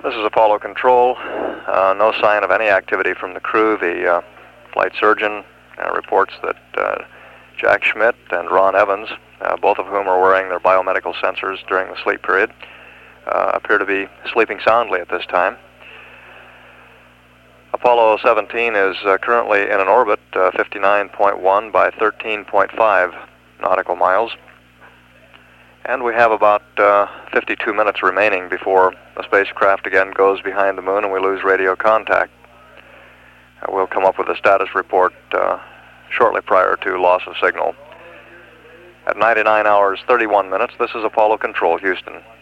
This is Apollo Control. No sign of any activity from the crew. The flight surgeon reports that Jack Schmidt and Ron Evans, both of whom are wearing their biomedical sensors during the sleep period, appear to be sleeping soundly at this time. Apollo 17 is currently in an orbit 59.1 by 13.5 nautical miles. And we have about 52 minutes remaining before the spacecraft again goes behind the moon and we lose radio contact. We'll come up with a status report shortly prior to loss of signal. At 99 hours 31 minutes, this is Apollo Control, Houston.